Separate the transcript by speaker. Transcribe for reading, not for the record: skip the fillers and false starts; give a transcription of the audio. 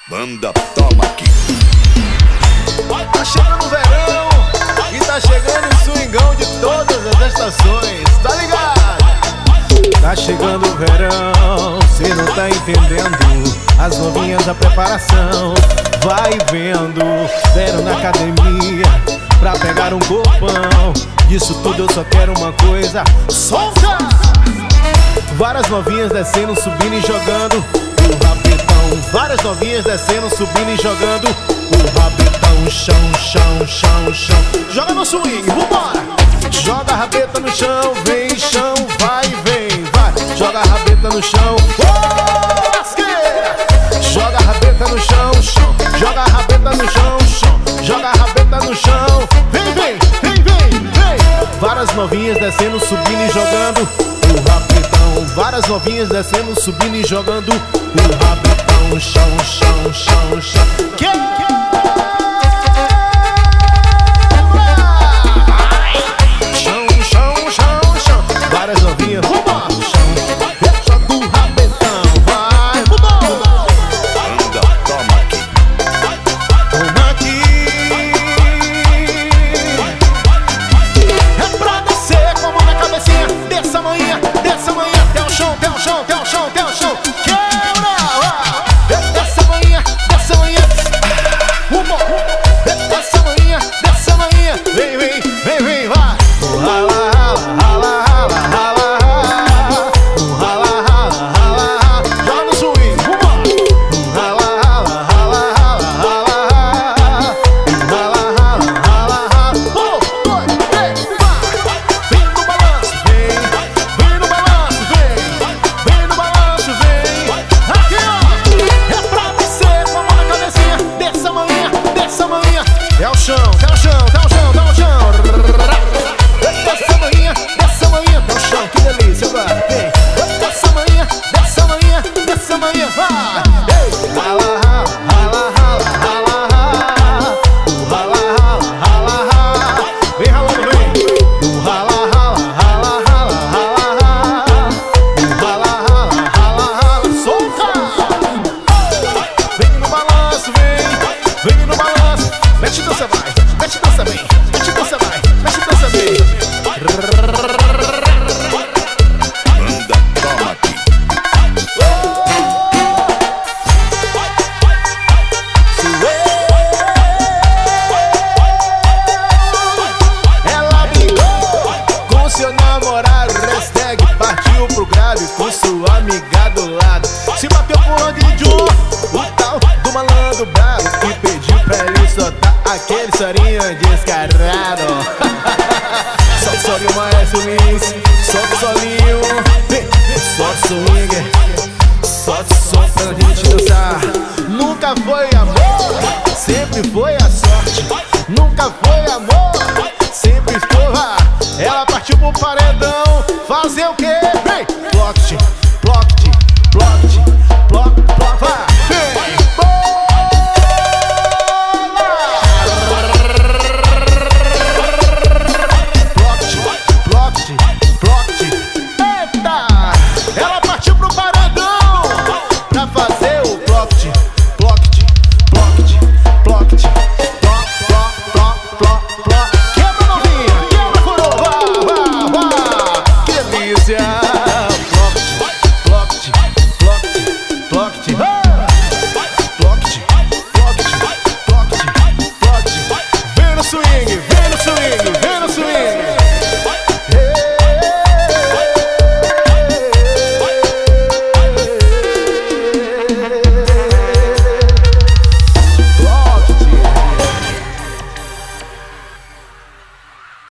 Speaker 1: Banda Toma Aqui.
Speaker 2: Tá chegando o verão e tá chegando o swingão de todas as estações, tá ligado? Tá chegando o verão, cê não tá entendendo. As novinhas da preparação, vai vendo. Deram na academia pra pegar um corpão. Disso tudo eu só quero uma coisa: solta! Várias novinhas descendo, subindo e jogando o rabetão. Várias novinhas descendo, subindo e jogando o rabetão. Chão, chão, chão, chão. Joga no swing, vambora! Joga a rabeta no chão, vem chão, vai, vem, vai. Joga a rabeta no chão, oh, lasqueira! Joga a rabeta no chão, chão. Joga a rabeta no chão, chão. Joga a rabeta no chão, vem, vem, vem, vem, vem. Várias novinhas descendo, subindo e jogando o rabetão. Várias novinhas descendo, subindo e jogando o rabetão. Chão, chão, chão, chão. Chão, chão, chão, chão. Várias novinhas, vambora no chão. Joga o rabetão, vai, vambora.
Speaker 1: Banda Toma Aqui.
Speaker 2: Toma aqui. É pra descer com a mão na cabecinha. Dessa manhã, até o chão, até o chão, até o chão, até o chão. Dessa manhã, vem, vem, vem, vem, vai. Rala, rala, rala, rala, rala. Rala, rala, rala, rala. Joga no swing, vambora. Rala, rala, rala, rala, rala. Rala, rala, rala, rala. Vem no balanço, vem. Vem no balanço, vem. Vem no balanço, vem. Aqui, ó. É pra descer com a mão na cabecinha. Dessa manhã. É o chão, é o chão, é o chão, é o chão. Dessa manhã, é o chão, que delícia, vai. Vem. Dessa manhã, vai. Rala, rala, rala, rala, rala. Rala, rala, rala, rala. Vem ralando, vem. Rala, rala, rala, rala, rala. Rala, rala, rala, rala. Solta! Vem no balanço, vem. Vem no balanço. Mete dança, vai. Mete dança, vem. Mete dança, vai. Mete dança, vem.
Speaker 1: Banda Toma Aqui.
Speaker 2: Ela brigou com seu namorado. Hashtag partiu pro grave com sua amiga do lado. Se bateu por onde John, o tal do malandro bravo, e pediu pra ele soltar aquele sorinho descarado. Solta o solinho, maestro Lins. Solta o solinho, solta o swing. Solta o som pra gente dançar. Nunca foi